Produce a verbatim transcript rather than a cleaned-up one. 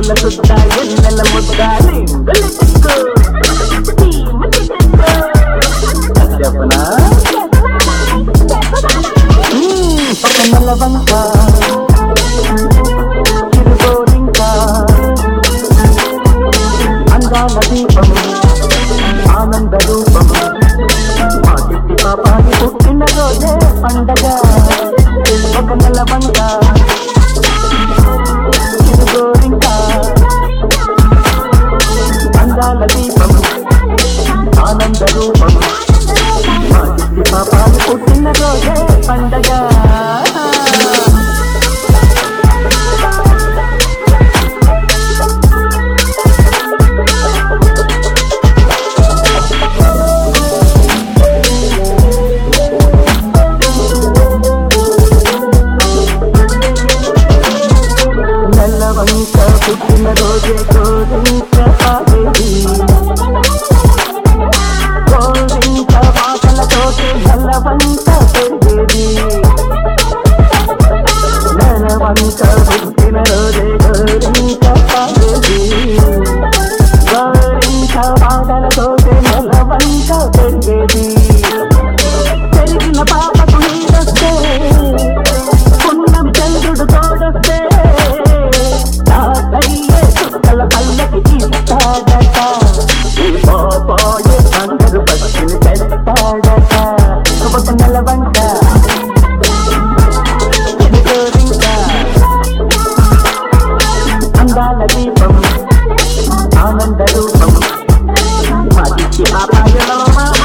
పూల సుద్ద ఎన్నెల ముద్ద చెప్పనా ఒక నల్లవంక చిరుగోరింక అందాల దీపం ఆనంద రూపం మా చిట్టి పాపాని పుట్టిన రోజే పండగ ఒక నల్లవంక చిరుగోరింక అందాల దీపం ఆనంద రూపం మా చిట్టి పాపాని పుట్టిన రోజే పండగ నల్లవంక పుట్టిన రోజే గోరింక పాడేది గోరింక పాటలతోటి నల్లవంక పెరిగేది నల్లవంక పుట్టిన రోజే గోరింక పాడేది గోరింక పాటలతోటి నల్లవంక పెరిగేది పెరిగిన పాపకు నీడొస్తే పుణ్యం చంద్రుడు తోడొస్తే చుక్కల పల్లకి ఇస్తాడట ఈ పాపాయే అందరు పచ్చిని తెస్తాడట ఒక నల్లవంక గోరింక అందాల దీపం ఆనంద రూపం మా చిట్టి పాపాయలో